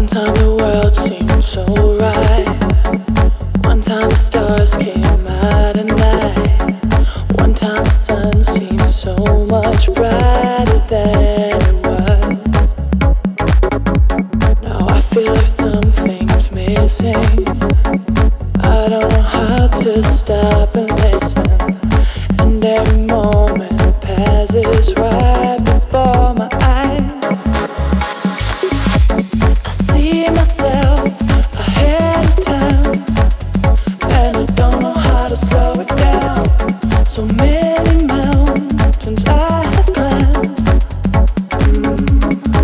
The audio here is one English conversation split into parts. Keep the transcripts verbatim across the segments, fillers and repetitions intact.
time the world seemed so right. One time the stars came out at night. One time the sun seemed so much brighter than it was. Now I feel like something's missing. I don't know how to stop and listen. And every moment passes right before my eyes. I see myself ahead of time, and I don't know how to slow it down. So many mountains I have climbed. mm.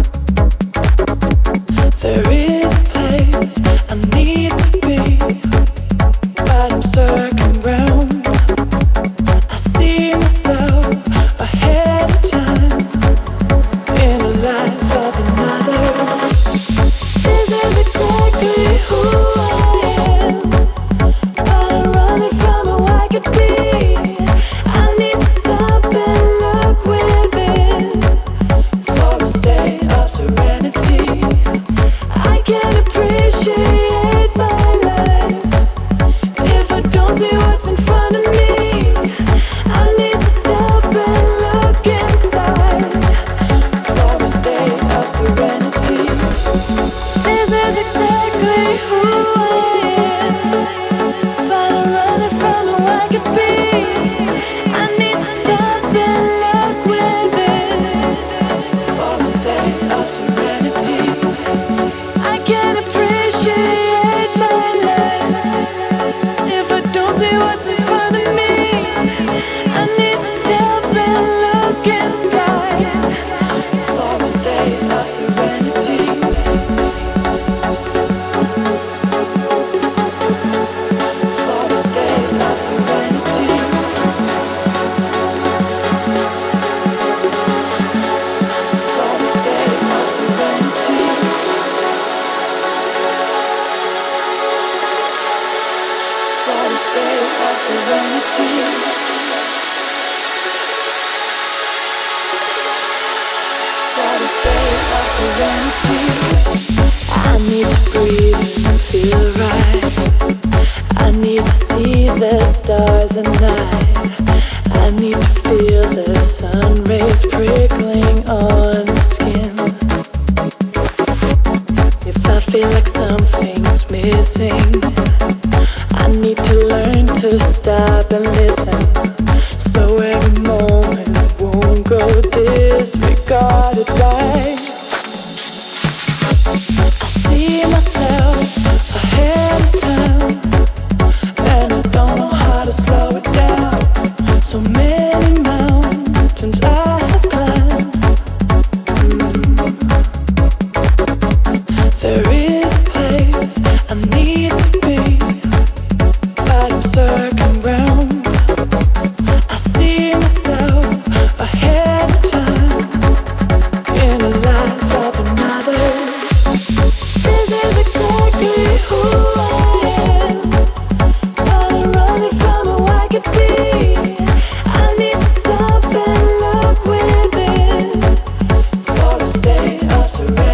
There is a place I need to be, but I'm circling round. I see myself ahead of time in the life of another. This is exactly who I am, but I'm running from who I could be. I need to stop and look within for a state of serenity. I can't appreciate my life if I don't see what's in front of me. I need to stop and look inside for a state of serenity. This is exactly who I am, but I'm running from who I could be. I need to stop and look within for a state of serenity. I can't appreciate my life if I don't see what's in front of me. I need to stop and look inside for a state of serenity. For a state of serenity. For a state of serenity. For a state of serenity. For a state of serenity. I need to breathe and feel right. I need to see the stars at night. I need to feel the sun rays prickling on my skin. If I feel like something's missing, I need to learn to stop and listen, so every moment won't go disregarded by. I see myself ahead of time, and I don't know how to slow it down. So many mountains I have climbed. mm. There is a place I need to be, but I'm circling round. I see myself ahead of time in the life of another. This is exactly who I am, but I'm running from who I could be. I need to stop and look within for a state of serenity.